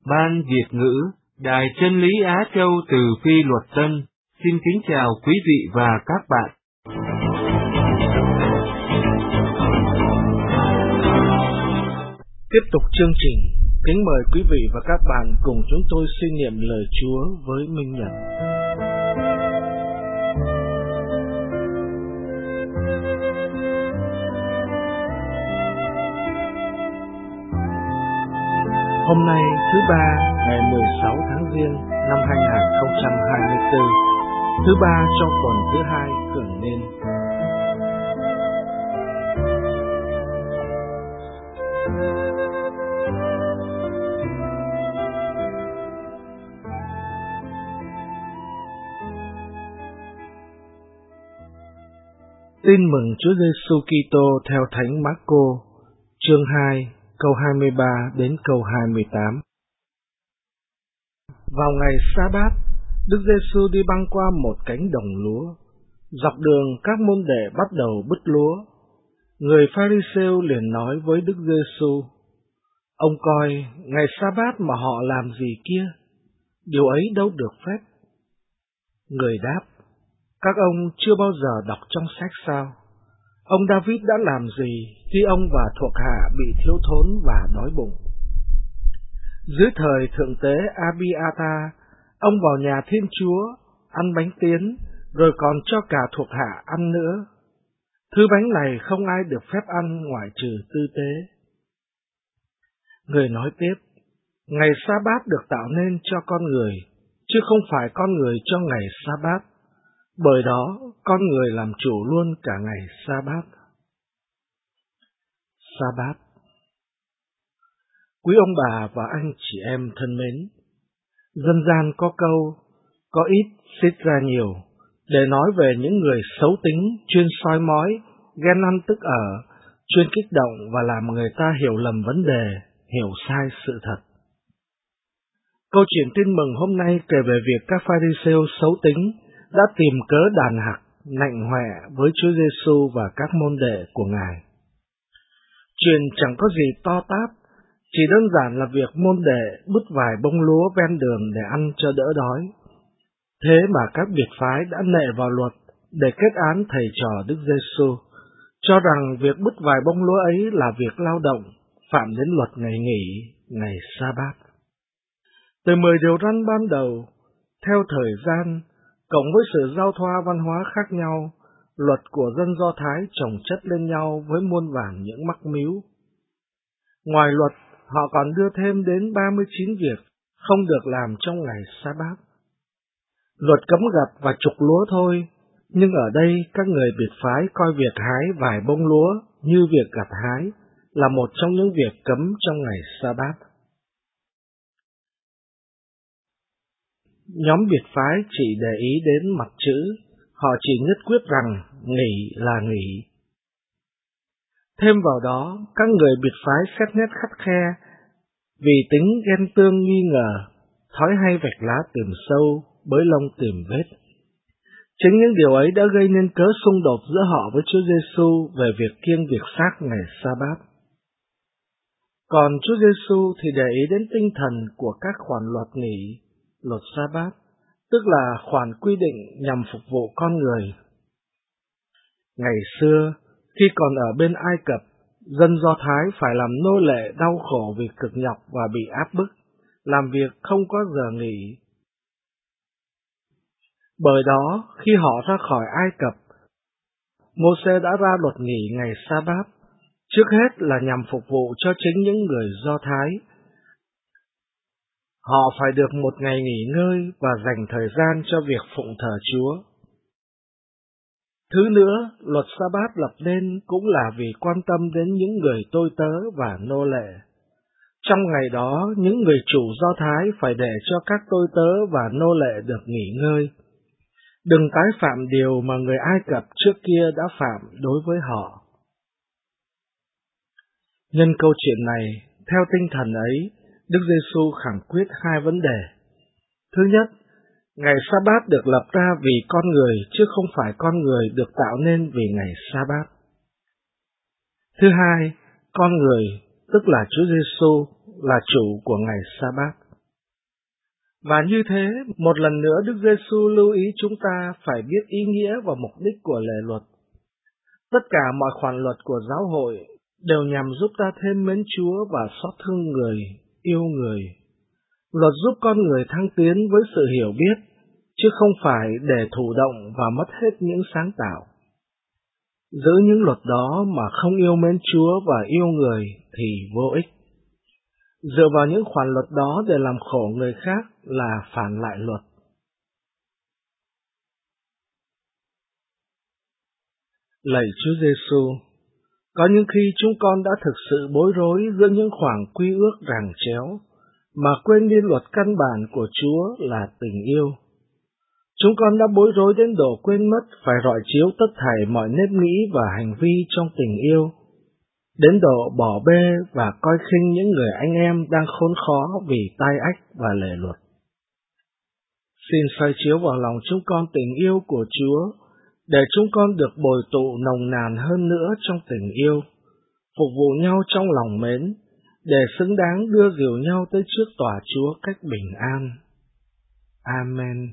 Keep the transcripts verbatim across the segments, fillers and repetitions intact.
Ban Việt ngữ, Đài Chân lý Á Châu từ Phi Luật Tân, xin kính chào quý vị và các bạn. Tiếp tục chương trình, kính mời quý vị và các bạn cùng chúng tôi suy niệm lời Chúa với Minh Nhật. Hôm nay thứ ba, ngày mười sáu tháng Giêng năm hai nghìn không trăm hai mươi tư, thứ ba trong tuần thứ hai khởi niên. Tin mừng Chúa Giêsu Kitô theo Thánh Mác-cô, chương hai, câu hai mươi ba đến câu hai mươi tám. Vào ngày Sa-bát, Đức Giêsu đi băng qua một cánh đồng lúa. Dọc đường các môn đệ bắt đầu bứt lúa. Người Pha-ri-sêu liền nói với Đức Giêsu: Ông coi, ngày Sa-bát mà họ làm gì kia? Điều ấy đâu được phép. Người đáp: Các ông chưa bao giờ đọc trong sách sao? Ông David đã làm gì khi ông và thuộc hạ bị thiếu thốn và đói bụng? Dưới thời thượng tế Abi-a-ta, ông vào nhà Thiên Chúa, ăn bánh tiến, rồi còn cho cả thuộc hạ ăn nữa. Thứ bánh này không ai được phép ăn ngoại trừ tư tế. Người nói tiếp: Ngày Sa-bát được tạo nên cho con người, chứ không phải con người cho ngày Sa-bát. Bởi đó, con người làm chủ luôn cả ngày Sa-bát. Sa-bát. Quý ông bà và anh chị em thân mến, dân gian có câu, có ít xít ra nhiều, để nói về những người xấu tính, chuyên soi mói, ghen ăn tức ở, chuyên kích động và làm người ta hiểu lầm vấn đề, hiểu sai sự thật. Câu chuyện tin mừng hôm nay kể về việc các Pha-ri-sêu xấu tính đã tìm cớ đàn hặc, nạnh hoẹ với Chúa Giêsu và các môn đệ của Ngài. Chuyện chẳng có gì to tát, chỉ đơn giản là việc môn đệ bứt vài bông lúa ven đường để ăn cho đỡ đói. Thế mà các biệt phái đã nệ vào luật để kết án thầy trò Đức Giêsu, cho rằng việc bứt vài bông lúa ấy là việc lao động, phạm đến luật ngày nghỉ, ngày Sa-bát. Từ mười điều răn ban đầu, theo thời gian, cộng với sự giao thoa văn hóa khác nhau, luật của dân Do Thái chồng chất lên nhau với muôn vàn những mắc míu. Ngoài luật, họ còn đưa thêm đến ba mươi chín việc không được làm trong ngày Sa-bát. Luật cấm gặt và trục lúa thôi, nhưng ở đây các người biệt phái coi việc hái vài bông lúa như việc gặt hái là một trong những việc cấm trong ngày Sa-bát. Nhóm biệt phái chỉ để ý đến mặt chữ, họ chỉ nhất quyết rằng nghỉ là nghỉ. Thêm vào đó, các người biệt phái xét nét khắt khe, vì tính ghen tương nghi ngờ, thói hay vạch lá tìm sâu, bới lông tìm vết. Chính những điều ấy đã gây nên cớ xung đột giữa họ với Chúa Giêsu về việc kiêng việc xác ngày Sa-bát. Còn Chúa Giêsu thì để ý đến tinh thần của các khoản luật nghỉ, luật Sa-bát, tức là khoản quy định nhằm phục vụ con người. Ngày xưa, khi còn ở bên Ai Cập, dân Do Thái phải làm nô lệ đau khổ vì cực nhọc và bị áp bức, làm việc không có giờ nghỉ. Bởi đó, khi họ ra khỏi Ai Cập, Mô-sê đã ra luật nghỉ ngày Sa-bát, trước hết là nhằm phục vụ cho chính những người Do Thái. Họ phải được một ngày nghỉ ngơi và dành thời gian cho việc phụng thờ Chúa. Thứ nữa, luật Sa-bát lập nên cũng là vì quan tâm đến những người tôi tớ và nô lệ. Trong ngày đó, những người chủ Do Thái phải để cho các tôi tớ và nô lệ được nghỉ ngơi. Đừng tái phạm điều mà người Ai Cập trước kia đã phạm đối với họ. Nhân câu chuyện này, theo tinh thần ấy, Đức Giêsu khẳng quyết hai vấn đề. Thứ nhất, ngày Sa-bát được lập ra vì con người chứ không phải con người được tạo nên vì ngày Sa-bát. Thứ hai, con người, tức là Chúa Giêsu, là chủ của ngày Sa-bát. Và như thế, một lần nữa Đức Giêsu lưu ý chúng ta phải biết ý nghĩa và mục đích của lề luật. Tất cả mọi khoản luật của giáo hội đều nhằm giúp ta thêm mến Chúa và xót thương người, yêu người. Luật giúp con người thăng tiến với sự hiểu biết, chứ không phải để thụ động và mất hết những sáng tạo. Giữ những luật đó mà không yêu mến Chúa và yêu người thì vô ích. Dựa vào những khoản luật đó để làm khổ người khác là phản lại luật. Lạy Chúa Giêsu, có những khi chúng con đã thực sự bối rối giữa những khoảng quy ước ràng chéo, mà quên đi luật căn bản của Chúa là tình yêu. Chúng con đã bối rối đến độ quên mất phải rọi chiếu tất thảy mọi nếp nghĩ và hành vi trong tình yêu, đến độ bỏ bê và coi khinh những người anh em đang khốn khó vì tai ách và lề luật. Xin soi chiếu vào lòng chúng con tình yêu của Chúa, để chúng con được bồi tụ nồng nàn hơn nữa trong tình yêu, phục vụ nhau trong lòng mến, để xứng đáng đưa dìu nhau tới trước tòa Chúa cách bình an. Amen.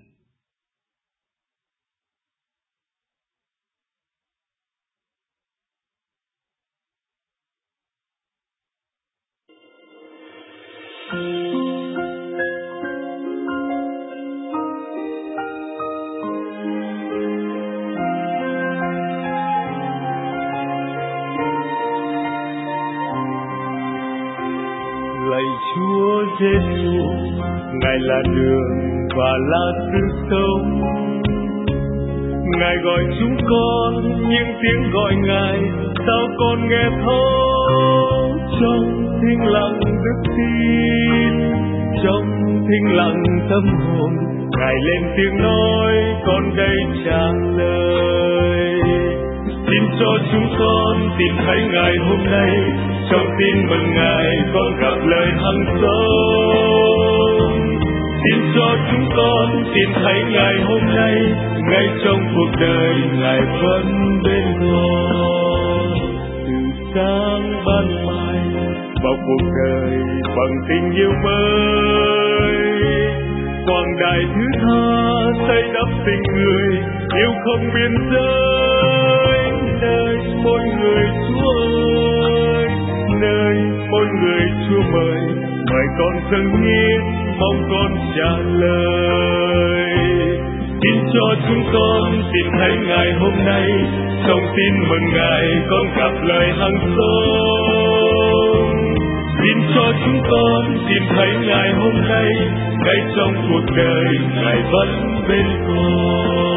Lạy Chúa Giêsu, Ngài là đường và là sự sống. Ngài gọi chúng con, những tiếng gọi Ngài sao con nghe thấu. Trong thinh lặng đức tin, trong thinh lặng tâm hồn, Ngài lên tiếng nói, con đây trả lời. Xin cho chúng con tìm thấy Ngài hôm nay, trong tin mừng Ngài con gặp lời hằng sống. Xin cho chúng con tìm thấy Ngài hôm nay, ngay trong cuộc đời Ngài vẫn bên con. Từ sáng ban mai vào cuộc đời bằng tình yêu mới, quang đài thứ tha xây đắp tình người, yêu không biên giới. Nơi mỗi người Chúa ơi, nơi mỗi người Chúa mời, mời con dâng hiến, mong con trả lời. Xin cho chúng con tìm thấy Ngài hôm nay, trong tin mừng Ngài con gặp lời hằng sống. Xin cho chúng con tìm thấy Ngài hôm nay, ngay trong cuộc đời Ngài vẫn bên con.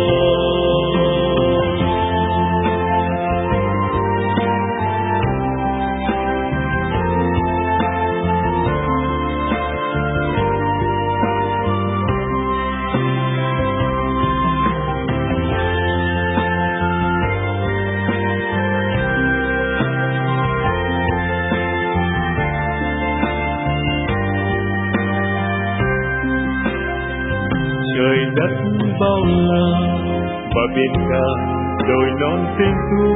Trời đất bao la và biển cả đồi non xinh thu,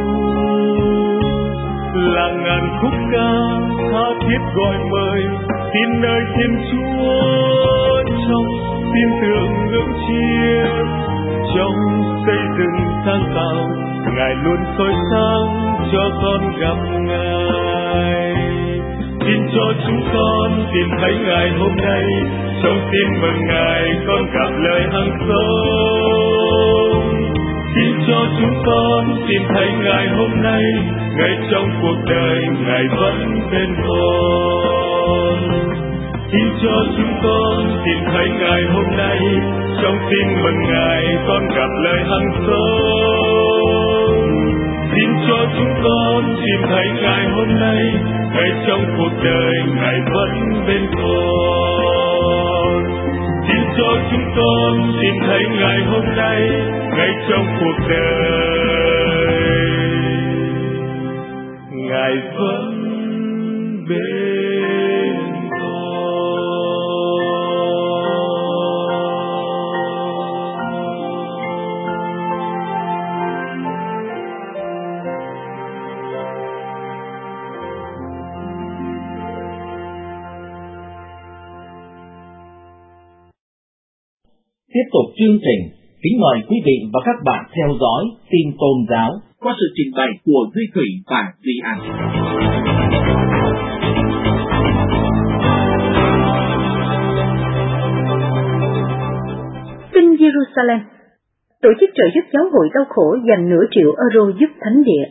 là ngàn khúc ca tha thiết gọi mời, tin nơi Thiên Chúa trong tin tưởng ngưỡng chiêm, trong xây dựng sáng tạo Ngài luôn soi sáng cho con gặp Ngài. Xin cho chúng con tìm thấy Ngài hôm nay, trong tin mừng Ngài con gặp lời hằng sống. Xin cho chúng con tìm thấy Ngài hôm nay, ngay trong cuộc đời Ngài vẫn bên con. Xin cho chúng con tìm thấy Ngài hôm nay, trong tin mừng Ngài con gặp lời hằng sống. Xin cho chúng con tìm thấy Ngài hôm nay, ngay trong cuộc đời Ngài vẫn bên con. Xin cho chúng con tìm thấy Ngài hôm nay, ngay trong cuộc đời Ngài vẫn bên Tiếp tục chương trình, kính mời quý vị và các bạn theo dõi tin tôn giáo qua sự trình bày của Duy Thủy và Duy An. Tin Jerusalem. Tổ chức trợ giúp giáo hội đau khổ dành nửa triệu euro giúp thánh địa.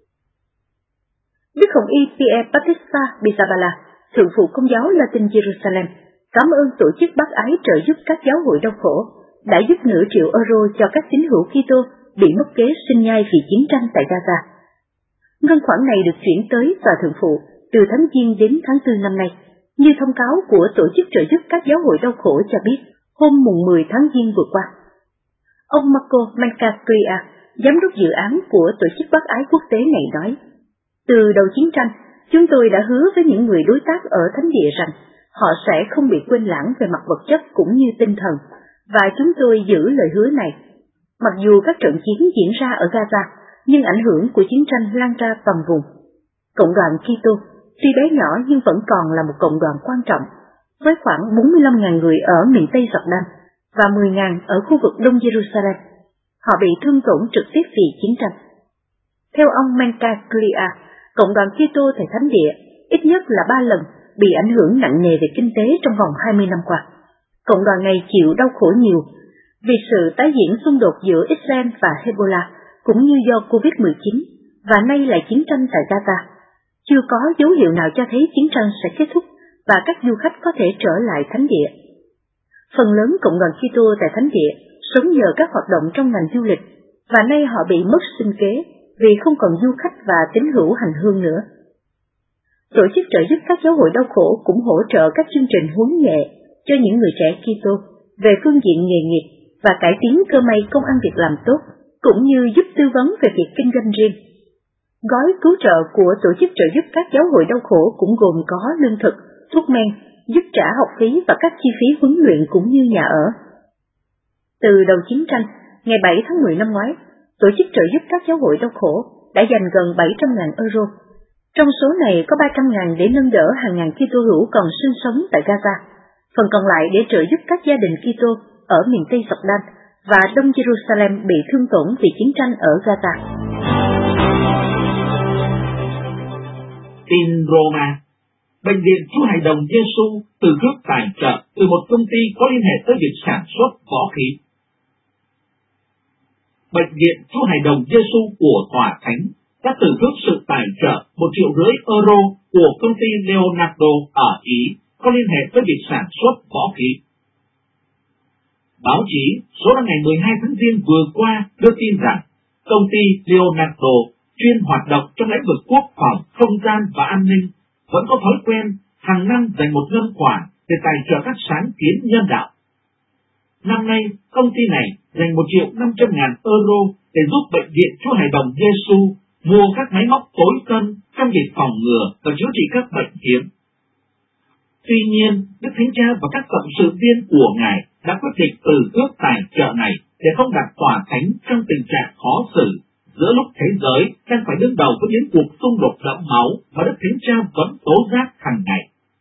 Đức Hồng Y Pierre Baptista Pizzaballa, thượng phụ Công giáo Latin Jerusalem, cảm ơn tổ chức bác ái trợ giúp các giáo hội đau khổ đã giúp nửa triệu euro cho các tín hữu Kitô bị mất kế sinh nhai vì chiến tranh tại Gaza. Ngân khoản này được chuyển tới tòa thượng phụ từ tháng Giêng đến tháng tư năm nay, như thông cáo của tổ chức trợ giúp các giáo hội đau khổ cho biết hôm mùng mười tháng Giêng vừa qua. Ông Marco Mancasquia, giám đốc dự án của tổ chức bác ái quốc tế này nói, từ đầu chiến tranh, chúng tôi đã hứa với những người đối tác ở thánh địa rằng họ sẽ không bị quên lãng về mặt vật chất cũng như tinh thần, và chúng tôi giữ lời hứa này. Mặc dù các trận chiến diễn ra ở Gaza, nhưng ảnh hưởng của chiến tranh lan ra toàn vùng. Cộng đoàn Kitô, tuy bé nhỏ nhưng vẫn còn là một cộng đoàn quan trọng, với khoảng bốn mươi lăm nghìn người ở miền Tây Jordan và mười nghìn ở khu vực Đông Jerusalem. Họ bị thương tổn trực tiếp vì chiến tranh. Theo ông Mancasquia, cộng đoàn Kitô tại thánh địa ít nhất là ba lần bị ảnh hưởng nặng nề về kinh tế trong vòng hai mươi năm qua. Cộng đoàn này chịu đau khổ nhiều vì sự tái diễn xung đột giữa Israel và Hezbollah, cũng như do covid mười chín, và nay là chiến tranh tại Gaza. Chưa có dấu hiệu nào cho thấy chiến tranh sẽ kết thúc và các du khách có thể trở lại thánh địa. Phần lớn cộng đoàn Kitô tại thánh địa sống nhờ các hoạt động trong ngành du lịch, và nay họ bị mất sinh kế vì không còn du khách và tín hữu hành hương nữa. Tổ chức trợ giúp các giáo hội đau khổ cũng hỗ trợ các chương trình huấn nghệ cho những người trẻ Kitô về phương diện nghề nghiệp và cải tiến cơ may công ăn việc làm tốt, cũng như giúp tư vấn về việc kinh doanh riêng. Gói cứu trợ của tổ chức trợ giúp các giáo hội đau khổ cũng gồm có lương thực, thuốc men, giúp trả học phí và các chi phí huấn luyện cũng như nhà ở. Từ đầu chiến tranh, ngày bảy tháng mười năm ngoái, tổ chức trợ giúp các giáo hội đau khổ đã dành gần bảy trăm nghìn euro. Trong số này có ba trăm nghìn để nâng đỡ hàng ngàn Kitô hữu còn sinh sống tại Gaza, phần còn lại để trợ giúp các gia đình Kitô ở miền Tây Jordan và Đông Jerusalem bị thương tổn vì chiến tranh ở Gaza. Tin Roma. Bệnh viện Chúa Hài Đồng Giêsu từ trước tài trợ từ một công ty có liên hệ tới việc sản xuất võ khí. Bệnh viện Chúa Hài Đồng Giêsu của Tòa Thánh đã từ trước sự tài trợ một triệu rưỡi euro của công ty Leonardo ở Ý có liên hệ tới việc sản xuất võ khí. Báo chí số ra ngày mười hai tháng Giêng vừa qua đưa tin rằng công ty Leonardo chuyên hoạt động trong lĩnh vực quốc phòng, không gian và an ninh vẫn có thói quen hàng năm dành một ngân khoản để tài trợ các sáng kiến nhân đạo. Năm nay, công ty này dành một triệu năm trăm ngàn euro để giúp Bệnh viện Chúa Hài Đồng Giêsu mua các máy móc tối tân trong việc phòng ngừa và chữa trị các bệnh hiếm. Tuy nhiên, Đức Thánh Cha và các cộng sự viên của Ngài đã quyết định từ tước tài trợ này để không đặt Tòa Thánh trong tình trạng khó xử giữa lúc thế giới đang phải đương đầu với những cuộc xung đột đẫm máu mà Đức Thánh Cha vẫn tố giác hàng ngày.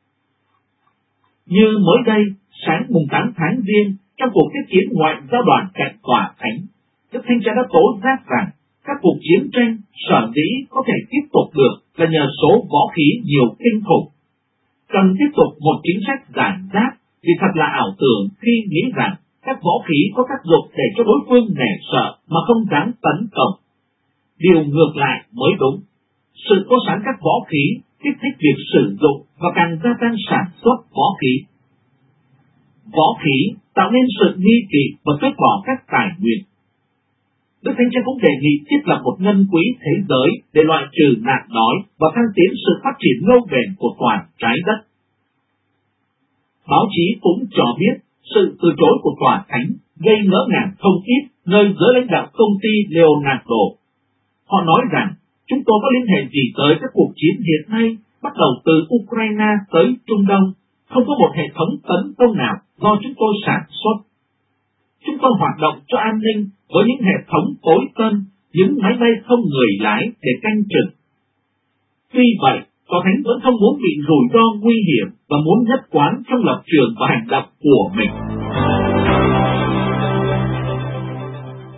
Như mới đây, sáng mùng tám tháng Giêng, trong cuộc tiếp kiến ngoại giao đoàn cạnh Tòa Thánh, Đức Thánh Cha đã tố giác rằng các cuộc chiến tranh sở dĩ có thể tiếp tục được là nhờ số võ khí nhiều kinh khủng. Cần tiếp tục một chính sách giải giáp vì thật là ảo tưởng khi nghĩ rằng các võ khí có tác dụng để cho đối phương nể sợ mà không dám tấn công. Điều ngược lại mới đúng. Sự có sẵn các võ khí kích thích việc sử dụng và càng gia tăng sản xuất võ khí. Võ khí tạo nên sự nghi kỵ và tước bỏ các tài nguyên. Đức Thánh Cha cũng đề nghị thiết lập một ngân quỹ thế giới để loại trừ nạn đói và thăng tiến sự phát triển lâu bền của toàn trái đất. Báo chí cũng cho biết sự từ chối của Tòa Thánh gây ngỡ ngàng không ít nơi giới lãnh đạo công ty Leonardo. Họ nói rằng chúng tôi có liên hệ gì tới các cuộc chiến hiện nay, bắt đầu từ Ukraine tới Trung Đông, không có một hệ thống tấn công nào do chúng tôi sản xuất. Chúng tôi hoạt động cho an ninh với những hệ thống tối tân, những máy bay không người lái để canh chừng. Tuy vậy, Tòa Thánh vẫn không muốn bị rủi ro nguy hiểm và muốn nhất quán trong lập trường và hành động của mình.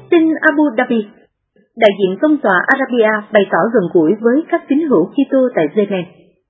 Tin Abu Dhabi, đại diện tông tòa Arabia bày tỏ gần gũi với các tín hữu Kitô tại Yemen.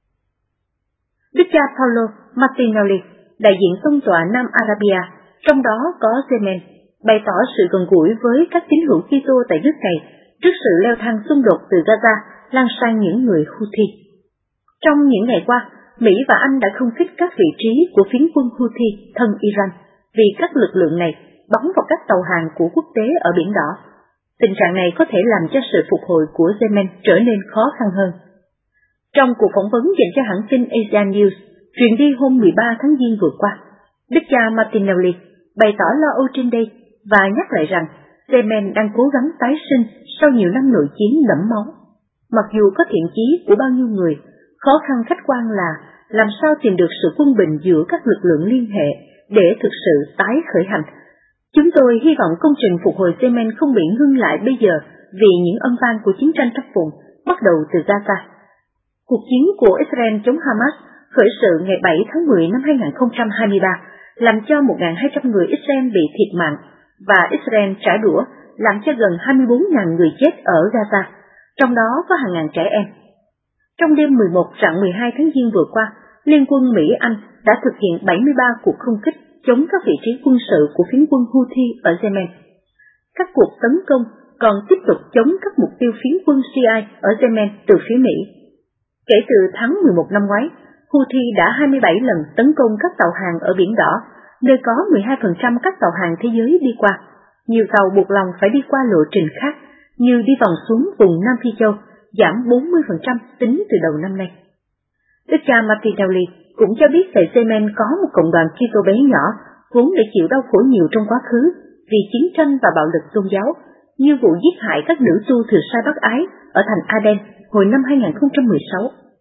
Đức cha Paolo Martinelli, đại diện tông tòa Nam Arabia, trong đó có Yemen, bày tỏ sự gần gũi với các tín hữu Kitô tại nước này trước sự leo thang xung đột từ Gaza lan sang những người Houthi. Trong những ngày qua, Mỹ và Anh đã không kích các vị trí của phiến quân Houthi thân Iran vì các lực lượng này bắn vào các tàu hàng của quốc tế ở Biển Đỏ. Tình trạng này có thể làm cho sự phục hồi của Yemen trở nên khó khăn hơn. Trong cuộc phỏng vấn dành cho hãng tin Asia News, truyền đi hôm mười ba tháng Giêng vừa qua, Đức cha Martinelli bày tỏ lo âu trên đây và nhắc lại rằng Yemen đang cố gắng tái sinh sau nhiều năm nội chiến đẫm máu. Mặc dù có thiện chí của bao nhiêu người, khó khăn khách quan là làm sao tìm được sự quân bình giữa các lực lượng liên hệ để thực sự tái khởi hành. Chúng tôi hy vọng công trình phục hồi Yemen không bị ngưng lại bây giờ vì những âm vang của chiến tranh khắp vùng bắt đầu từ Gaza. Cuộc chiến của Israel chống Hamas khởi sự ngày bảy tháng mười năm hai nghìn không trăm hai mươi ba làm cho một nghìn hai trăm người Israel bị thiệt mạng và Israel trả đũa làm cho gần hai mươi bốn nghìn người chết ở Gaza, trong đó có hàng ngàn trẻ em. Trong đêm mười một rạng mười hai tháng Giêng vừa qua, Liên quân Mỹ-Anh đã thực hiện bảy mươi ba cuộc không kích chống các vị trí quân sự của phiến quân Houthi ở Yemen. Các cuộc tấn công còn tiếp tục chống các mục tiêu phiến quân Shia ở Yemen từ phía Mỹ. Kể từ tháng mười một năm ngoái, Houthi đã hai mươi bảy lần tấn công các tàu hàng ở Biển Đỏ, nơi có mười hai phần trăm các tàu hàng thế giới đi qua. Nhiều tàu buộc lòng phải đi qua lộ trình khác, như đi vòng xuống vùng Nam Phi Châu, giảm bốn mươi phần trăm tính từ đầu năm nay. Đức cha Martinelli cũng cho biết tại Yemen có một cộng đoàn Kitô bé nhỏ, vốn đã chịu đau khổ nhiều trong quá khứ vì chiến tranh và bạo lực tôn giáo, như vụ giết hại các nữ tu thừa sai bác ái ở thành Aden hồi năm hai nghìn không trăm mười sáu.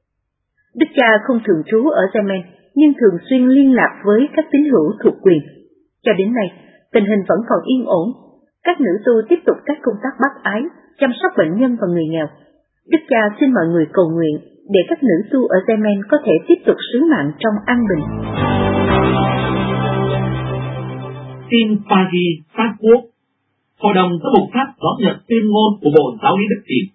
Đức cha không thường trú ở Yemen, nhưng thường xuyên liên lạc với các tín hữu thuộc quyền. Cho đến nay, tình hình vẫn còn yên ổn. Các nữ tu tiếp tục các công tác bác ái, chăm sóc bệnh nhân và người nghèo. Đức cha xin mọi người cầu nguyện để các nữ tu ở Yemen có thể tiếp tục sứ mạng trong an bình. Tin Paris, Pháp Quốc. Hội đồng Giám mục Pháp đón nhận tuyên ngôn của Bộ Giáo lý Đức Tin.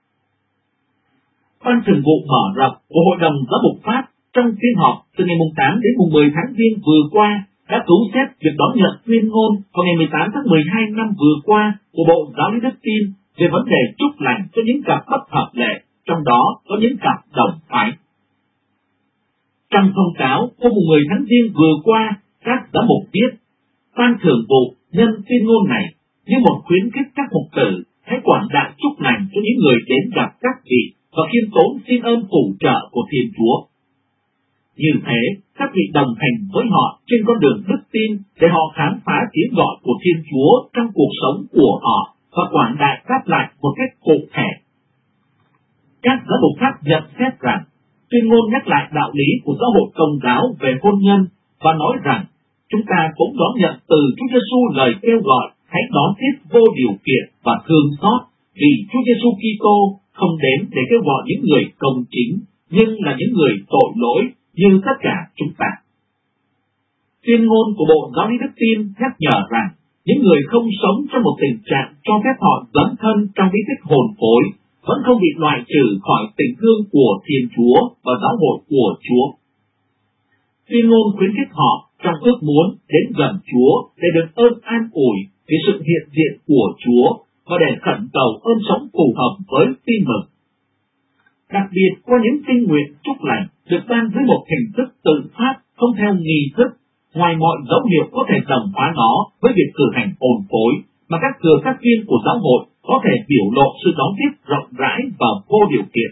Ban thường vụ mở rộng của Hội đồng Giám mục Pháp trong phiên họp từ ngày tám đến mười tháng Giêng vừa qua đã cứu xét việc đón nhận tuyên ngôn vào ngày mười tám tháng mười hai năm vừa qua của Bộ Giáo lý Đức Tin về vấn đề chúc lành cho những cặp bất hợp lệ, trong đó có những cặp đồng phái. Trong thông cáo hôm mười tháng Giêng vừa qua, các giám mục viết, Ban thường vụ nhân tuyên ngôn này như một khuyến khích các mục tử hãy quảng đại chúc lành cho những người đến gặp các vị và khiêm tốn xin ơn phù trợ của Thiên Chúa. Như thế, các vị đồng hành với họ trên con đường đức tin để họ khám phá tiếng gọi của Thiên Chúa trong cuộc sống của họ và quảng đại đáp lại một cách cụ thể. Các giám mục Pháp nhận xét rằng, tuyên ngôn nhắc lại đạo lý của giáo hội Công giáo về hôn nhân và nói rằng chúng ta cũng đón nhận từ Chúa Giêsu lời kêu gọi hãy đón tiếp vô điều kiện và thương xót vì Chúa Giêsu Kitô không đến để kêu gọi những người công chính, nhưng là những người tội lỗi như tất cả chúng ta. Tuyên ngôn của Bộ Giáo lý Đức Tin nhắc nhở rằng những người không sống trong một tình trạng cho phép họ dấn thân trong ý thức hồn phối vẫn không bị loại trừ khỏi tình thương của Thiên Chúa và giáo hội của Chúa. Tuyên ngôn khuyến khích họ trong ước muốn đến gần Chúa để được ơn an ủi về sự hiện diện của Chúa và để khẩn cầu ơn sống phù hợp với tin mừng. Đặc biệt qua những kinh nguyện chúc lành được ban dưới một hình thức tự phát không theo nghi thức, ngoài mọi dấu hiệu có thể đồng hóa nó với việc cử hành hồn phối mà các thừa phát viên của giáo hội có thể biểu lộ sự đón tiếp rộng rãi và vô điều kiện.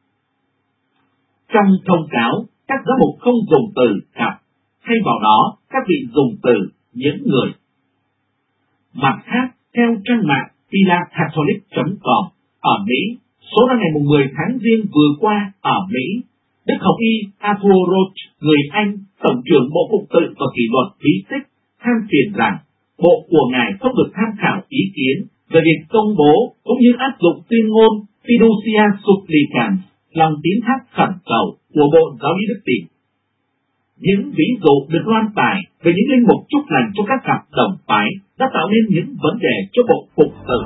Trong thông cáo, các giám mục không dùng từ cặp, thay vào đó các vị dùng từ những người. Mặt khác, theo trang mạng pilacatholic chấm com ở Mỹ, số ra ngày mười tháng Giêng vừa qua ở Mỹ, Đức Hồng Y Arthur Roach, người Anh, Tổng trưởng Bộ Phụng tự và Kỷ luật bí tích, than phiền rằng Bộ của Ngài không được tham khảo ý kiến về việc công bố cũng như áp dụng tuyên ngôn Fiducia Supplicans, lòng tín thác khẩn cầu của Bộ Giáo lý Đức Tin. Những ví dụ được loan tải về những linh mục chúc lành cho các cặp đồng phái đã tạo nên những vấn đề cho bộ phục sự.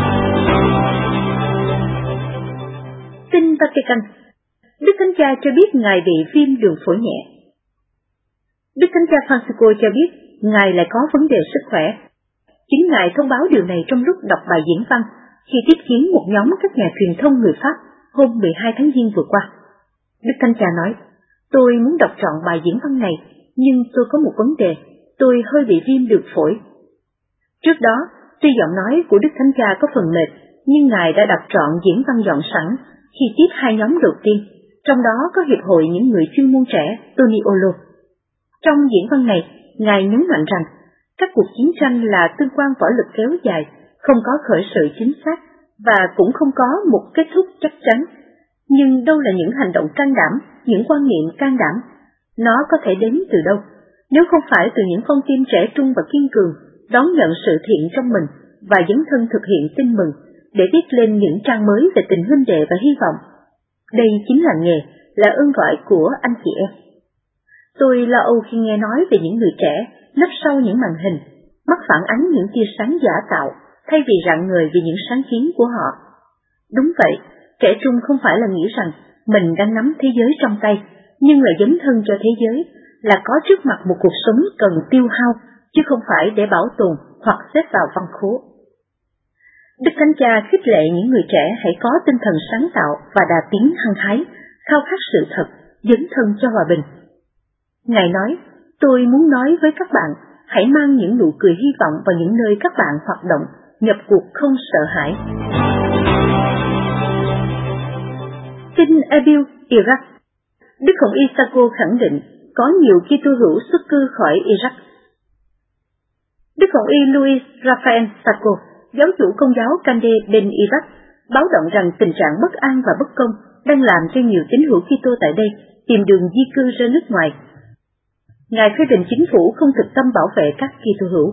Tin Vatican. Đức Thánh Cha cho biết Ngài bị viêm đường phổi nhẹ. Đức Thánh Cha Francisco cho biết Ngài lại có vấn đề sức khỏe. Chính Ngài thông báo điều này trong lúc đọc bài diễn văn khi tiếp kiến một nhóm các nhà truyền thông người Pháp hôm mười hai tháng Giêng vừa qua. Đức Thánh Cha nói, tôi muốn đọc trọn bài diễn văn này, nhưng tôi có một vấn đề, tôi hơi bị viêm đường phổi. Trước đó, tuy giọng nói của Đức Thánh Cha có phần mệt, nhưng Ngài đã đọc trọn diễn văn dọn sẵn khi tiếp hai nhóm đầu tiên, trong đó có Hiệp hội những người chuyên môn trẻ Toniolo. Trong diễn văn này, Ngài nhấn mạnh rằng các cuộc chiến tranh là tương quan võ lực kéo dài, không có khởi sự chính xác và cũng không có một kết thúc chắc chắn. Nhưng đâu là những hành động can đảm, những quan niệm can đảm? Nó có thể đến từ đâu? Nếu không phải từ những con tim trẻ trung và kiên cường, đón nhận sự thiện trong mình và dấn thân thực hiện tin mừng để viết lên những trang mới về tình huynh đệ và hy vọng. Đây chính là nghề, là ơn gọi của anh chị em. Tôi lo âu khi nghe nói về những người trẻ nấp sau những màn hình, mắt phản ánh những tia sáng giả tạo thay vì rạng ngời vì những sáng kiến của họ. Đúng vậy, trẻ trung không phải là nghĩ rằng mình đang nắm thế giới trong tay, nhưng là dấn thân cho thế giới, là có trước mặt một cuộc sống cần tiêu hao, chứ không phải để bảo tồn hoặc xếp vào văn khố. Đức Thánh Cha khích lệ những người trẻ hãy có tinh thần sáng tạo và đà tiến hăng hái, khao khát sự thật, dấn thân cho hòa bình. Ngài nói, tôi muốn nói với các bạn, hãy mang những nụ cười hy vọng vào những nơi các bạn hoạt động, nhập cuộc không sợ hãi. Tin Erbil, Iraq. Đức Hồng Y Sako khẳng định có nhiều Kitô hữu xuất cư khỏi Iraq. Đức Hồng Y Luis Rafael Sako, giáo chủ công giáo Kande bên Iraq, báo động rằng tình trạng bất an và bất công đang làm cho nhiều tín hữu Kitô tại đây tìm đường di cư ra nước ngoài. Ngài phê bình chính phủ không thực tâm bảo vệ các Kitô hữu.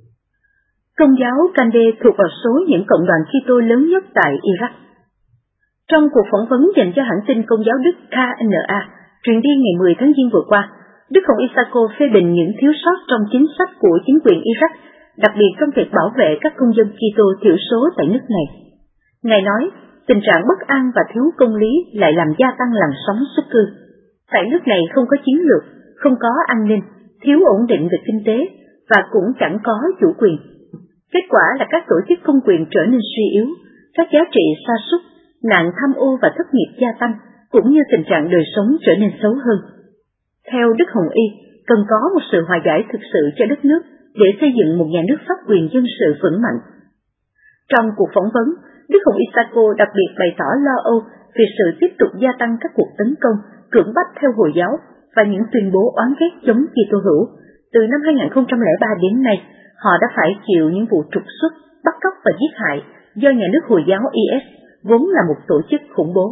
Công giáo Kande thuộc vào số những cộng đoàn Kitô lớn nhất tại Iraq. Trong cuộc phỏng vấn dành cho hãng tin công giáo Đức K N A, truyền đi ngày mười tháng Giêng vừa qua, Đức Hồng Y Sako phê bình những thiếu sót trong chính sách của chính quyền Iraq, đặc biệt trong việc bảo vệ các công dân Kitô thiểu số tại nước này. Ngài nói, tình trạng bất an và thiếu công lý lại làm gia tăng làn sóng xuất cư. Tại nước này không có chiến lược, không có an ninh, thiếu ổn định về kinh tế và cũng chẳng có chủ quyền. Kết quả là các tổ chức công quyền trở nên suy yếu, các giá trị sa sút, nạn tham ô và thất nghiệp gia tăng, cũng như tình trạng đời sống trở nên xấu hơn. Theo Đức Hồng Y, cần có một sự hòa giải thực sự cho đất nước để xây dựng một nhà nước pháp quyền dân sự vững mạnh. Trong cuộc phỏng vấn, Đức Hồng Y Sako đặc biệt bày tỏ lo âu về sự tiếp tục gia tăng các cuộc tấn công, cưỡng bách theo Hồi giáo và những tuyên bố oán ghét chống Kitô hữu. Từ năm hai nghìn không trăm lẻ ba đến nay, họ đã phải chịu những vụ trục xuất, bắt cóc và giết hại do nhà nước Hồi giáo I S, vốn là một tổ chức khủng bố.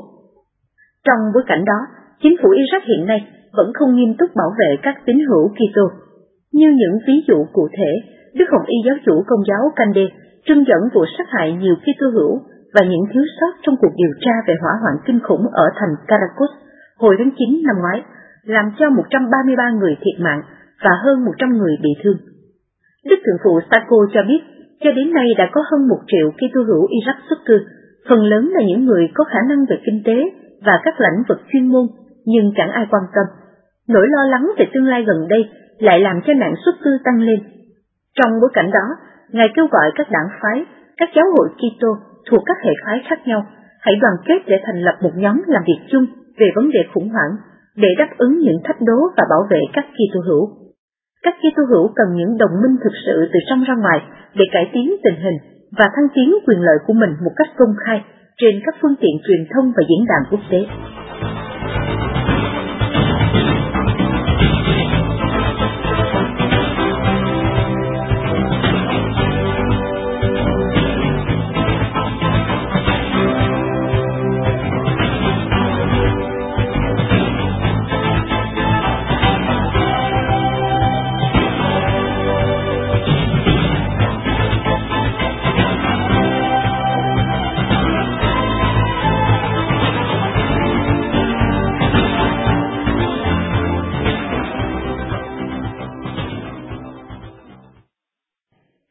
Trong bối cảnh đó, chính phủ Iraq hiện nay vẫn không nghiêm túc bảo vệ các tín hữu Kitô. Như những ví dụ cụ thể, Đức Hồng Y giáo chủ công giáo Kande trưng dẫn vụ sát hại nhiều Kitô hữu và những thiếu sót trong cuộc điều tra về hỏa hoạn kinh khủng ở thành Caracas hồi tháng chín năm ngoái, làm cho một trăm ba mươi ba người thiệt mạng và hơn một trăm người bị thương. Đức Thượng phụ Sako cho biết, cho đến nay đã có hơn một triệu Kitô hữu Iraq xuất cư, phần lớn là những người có khả năng về kinh tế và các lĩnh vực chuyên môn, nhưng chẳng ai quan tâm. Nỗi lo lắng về tương lai gần đây lại làm cho nạn xuất cư tăng lên. Trong bối cảnh đó, Ngài kêu gọi các đảng phái, các giáo hội Kitô thuộc các hệ phái khác nhau hãy đoàn kết để thành lập một nhóm làm việc chung về vấn đề khủng hoảng để đáp ứng những thách đố và bảo vệ các Kitô hữu. Các Kitô hữu cần những đồng minh thực sự từ trong ra ngoài để cải tiến tình hình và thăng tiến quyền lợi của mình một cách công khai trên các phương tiện truyền thông và diễn đàn quốc tế.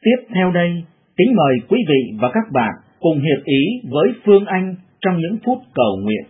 Tiếp theo đây, kính mời quý vị và các bạn cùng hiệp ý với Phương Anh trong những phút cầu nguyện.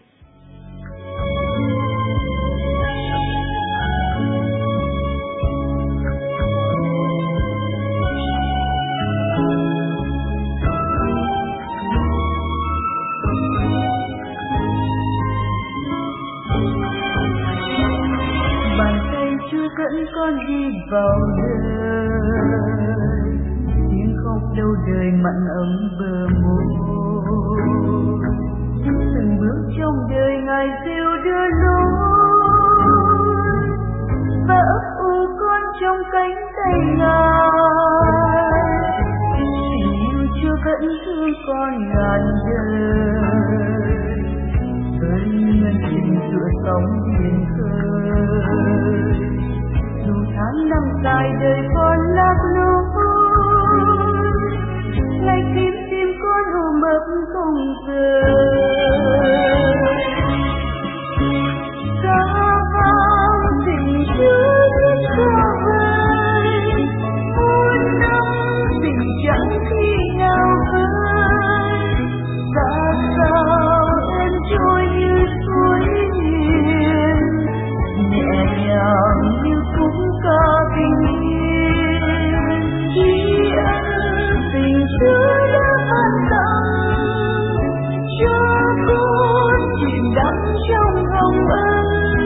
Bàn tay chưa dẫn con đi vào đời, nhưng không đâu đời mặn ấm bờ môi. Từng bước trong đời Ngài dìu đưa lối, và ấp ủ con trong cánh tay Ngài. Tình yêu chưa vẫn thương con ngàn đời, với nhân tình tựa sóng biển khơi. Dù tháng năm dài đời con lạc lối, ngày tim tim con ôm ấp không rời. Xa vang tình chưa biết xa vời, muôn năm tình chẳng khi nào vơi. Xa sao em trôi như suối hiền, nhẹ nhàng như khúc ca bình yên. Chỉ ân tình Chúa đã ban tặng cho con chìm đắm trong hồng ân.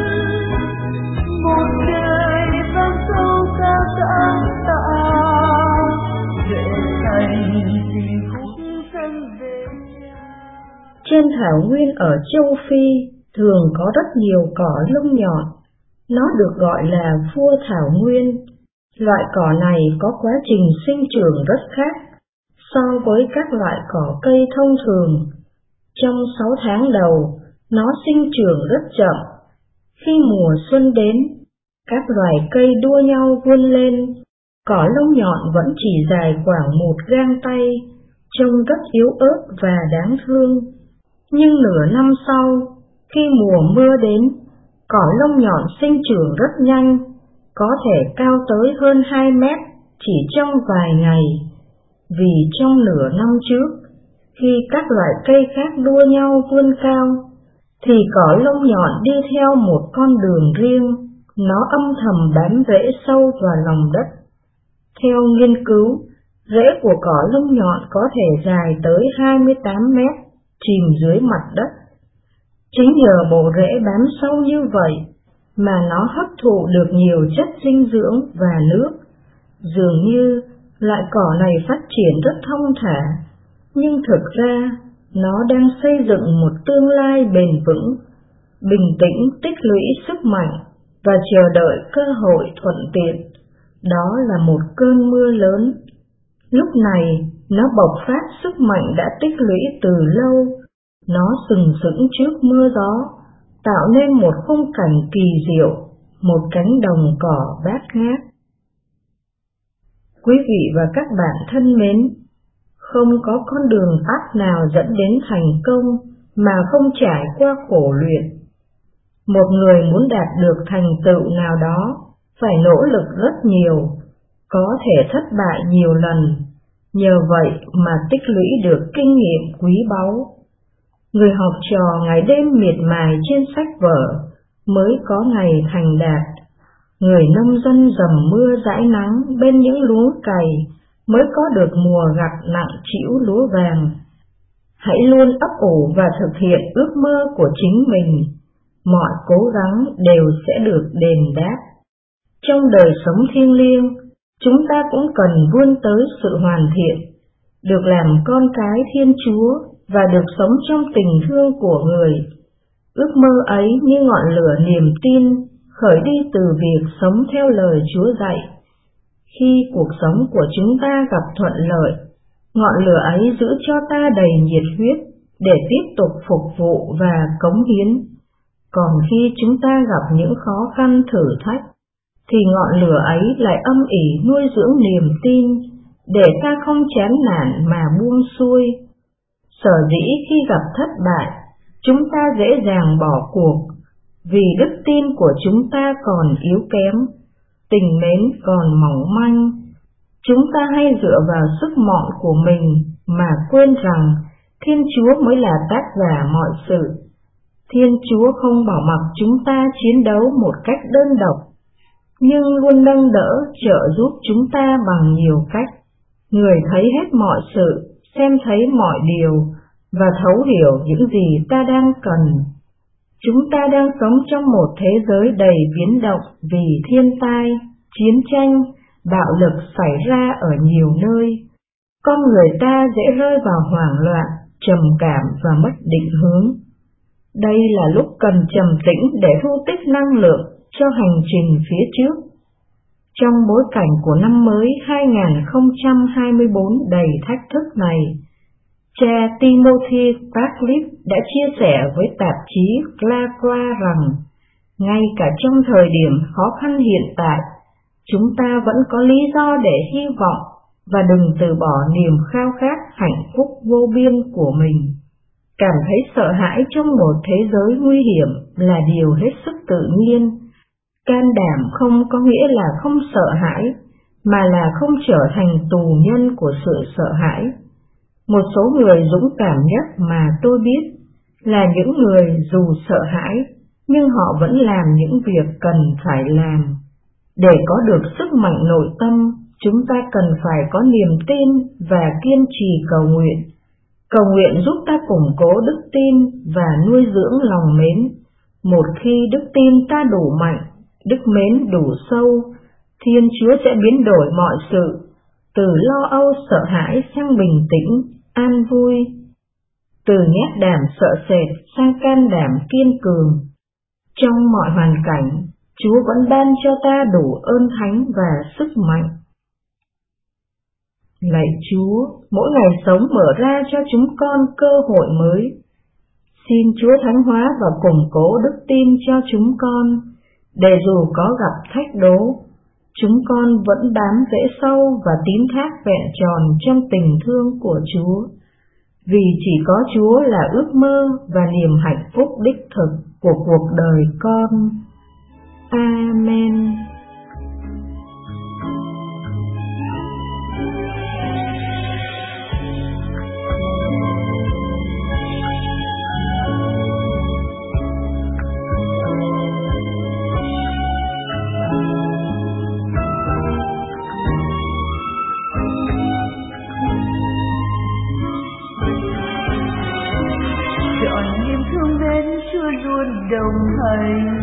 Một đời vang sâu ca cảm tạ, để thành tình khúc thân về nhà. Trên thảo nguyên ở châu Phi thường có rất nhiều cỏ lông nhọn. Nó được gọi là vua thảo nguyên. Loại cỏ này có quá trình sinh trưởng rất khác so với các loại cỏ cây thông thường. Trong sáu tháng đầu, nó sinh trưởng rất chậm. Khi mùa xuân đến, các loài cây đua nhau vươn lên. Cỏ lông nhọn vẫn chỉ dài khoảng một gang tay, trông rất yếu ớt và đáng thương. Nhưng nửa năm sau, khi mùa mưa đến, cỏ lông nhọn sinh trưởng rất nhanh, có thể cao tới hơn hai mét chỉ trong vài ngày. Vì trong nửa năm trước, khi các loại cây khác đua nhau vươn cao, thì cỏ lông nhọn đi theo một con đường riêng, nó âm thầm bám rễ sâu vào lòng đất. Theo nghiên cứu, rễ của cỏ lông nhọn có thể dài tới hai mươi tám mét, chìm dưới mặt đất. Chính nhờ bộ rễ bám sâu như vậy mà nó hấp thụ được nhiều chất dinh dưỡng và nước. Dường như loại cỏ này phát triển rất thông thả, nhưng thực ra nó đang xây dựng một tương lai bền vững, bình tĩnh tích lũy sức mạnh và chờ đợi cơ hội thuận tiện. Đó là một cơn mưa lớn. Lúc này nó bộc phát sức mạnh đã tích lũy từ lâu. Nó sừng sững trước mưa gió, tạo nên một khung cảnh kỳ diệu, một cánh đồng cỏ bát ngát. Quý vị và các bạn thân mến, không có con đường tắt nào dẫn đến thành công mà không trải qua khổ luyện. Một người muốn đạt được thành tựu nào đó phải nỗ lực rất nhiều, có thể thất bại nhiều lần, nhờ vậy mà tích lũy được kinh nghiệm quý báu. Người học trò ngày đêm miệt mài trên sách vở mới có ngày thành đạt. Người nông dân dầm mưa dãi nắng bên những luống cày mới có được mùa gặt nặng trĩu lúa vàng. Hãy luôn ấp ủ và thực hiện ước mơ của chính mình. Mọi cố gắng đều sẽ được đền đáp. Trong đời sống thiêng liêng, chúng ta cũng cần vươn tới sự hoàn thiện, được làm con cái Thiên Chúa và được sống trong tình thương của người. Ước mơ ấy như ngọn lửa niềm tin khởi đi từ việc sống theo lời Chúa dạy. Khi cuộc sống của chúng ta gặp thuận lợi, ngọn lửa ấy giữ cho ta đầy nhiệt huyết để tiếp tục phục vụ và cống hiến. Còn khi chúng ta gặp những khó khăn thử thách, thì ngọn lửa ấy lại âm ỉ nuôi dưỡng niềm tin để ta không chán nản mà buông xuôi. Sở dĩ khi gặp thất bại, chúng ta dễ dàng bỏ cuộc, vì đức tin của chúng ta còn yếu kém, tình mến còn mỏng manh. Chúng ta hay dựa vào sức mọn của mình mà quên rằng Thiên Chúa mới là tác giả mọi sự. Thiên Chúa không bỏ mặc chúng ta chiến đấu một cách đơn độc, nhưng luôn nâng đỡ trợ giúp chúng ta bằng nhiều cách. Người thấy hết mọi sự, xem thấy mọi điều và thấu hiểu những gì ta đang cần. Chúng ta đang sống trong một thế giới đầy biến động vì thiên tai, chiến tranh, bạo lực xảy ra ở nhiều nơi. Con người ta dễ rơi vào hoảng loạn, trầm cảm và mất định hướng. Đây là lúc cần trầm tĩnh để thu tích năng lượng cho hành trình phía trước. Trong bối cảnh của năm mới hai không hai tư đầy thách thức này, cha Timothy Bartlett đã chia sẻ với tạp chí Glaquar rằng ngay cả trong thời điểm khó khăn hiện tại, chúng ta vẫn có lý do để hy vọng và đừng từ bỏ niềm khao khát hạnh phúc vô biên của mình. Cảm thấy sợ hãi trong một thế giới nguy hiểm là điều hết sức tự nhiên. Can đảm không có nghĩa là không sợ hãi, mà là không trở thành tù nhân của sự sợ hãi. Một số người dũng cảm nhất mà tôi biết là những người dù sợ hãi, nhưng họ vẫn làm những việc cần phải làm. Để có được sức mạnh nội tâm, chúng ta cần phải có niềm tin và kiên trì cầu nguyện. Cầu nguyện giúp ta củng cố đức tin và nuôi dưỡng lòng mến. Một khi đức tin ta đủ mạnh, đức mến đủ sâu, Thiên Chúa sẽ biến đổi mọi sự, từ lo âu sợ hãi sang bình tĩnh, an vui, từ nhát đảm sợ sệt sang can đảm kiên cường. Trong mọi hoàn cảnh, Chúa vẫn ban cho ta đủ ơn thánh và sức mạnh. Lạy Chúa, mỗi ngày sống mở ra cho chúng con cơ hội mới. Xin Chúa thánh hóa và củng cố đức tin cho chúng con, để dù có gặp thách đố, chúng con vẫn bám rễ sâu và tín thác vẹn tròn trong tình thương của Chúa. Vì chỉ có Chúa là ước mơ và niềm hạnh phúc đích thực của cuộc đời con. Amen. Đồng hành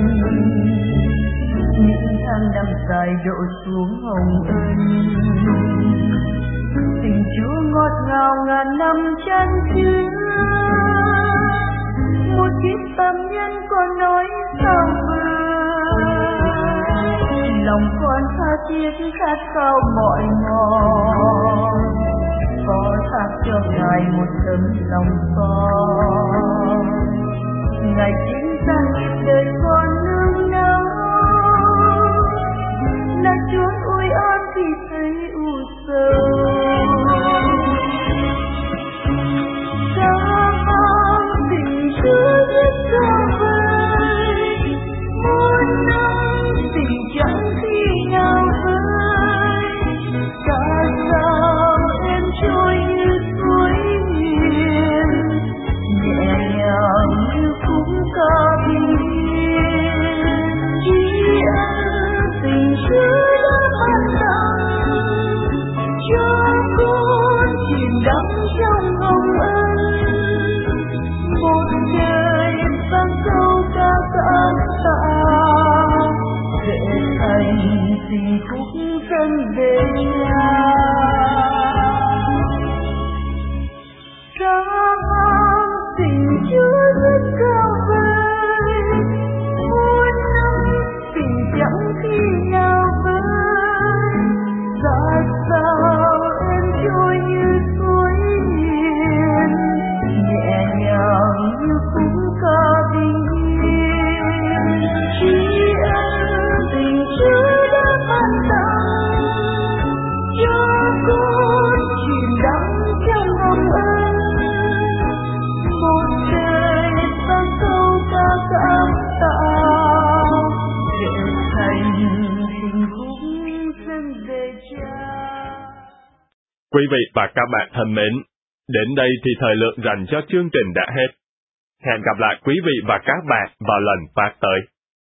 những tháng năm dài đổ xuống hồng ân, tình Chúa ngọt ngào ngàn năm chan chứa. Một kiếp phạm nhân còn nói sao vơi, lòng con tha thiết khát khao mọi mòn, có thác cho Ngài một tấm lòng con. Ngài chính ra nhịp đời con nương náu, là chốn ôi an thì thấy u sầu. Sao tình Chúa rất cao vời, muôn năm tình chẳng khi nào vơi. Tại sao em trôi như suối hiền, nhẹ nhàng như khúc ca bình yên. Chỉ ân tình Chúa đã ban tặng cho con chìm đắm trong hồng ân. Một đời sang sâu ca cảm tạ, để thành tình khúc dâng về Cha. Tình Chúa rất cao vời, muôn năm tình chẳng khi nào vơi. Tại sao em trôi như suối hiền, nhẹ nhàng như khúc ca bình yên. Chỉ ân tình Chúa đã ban tặng cho con chìm đắm trong hồng ân. Một đời sang sâu ca cảm tạ, để thành tình khúc dâng về Cha. Quý vị và các bạn thân mến, đến đây thì thời lượng dành cho chương trình đã hết. Hẹn gặp lại quý vị và các bạn vào lần phát tới.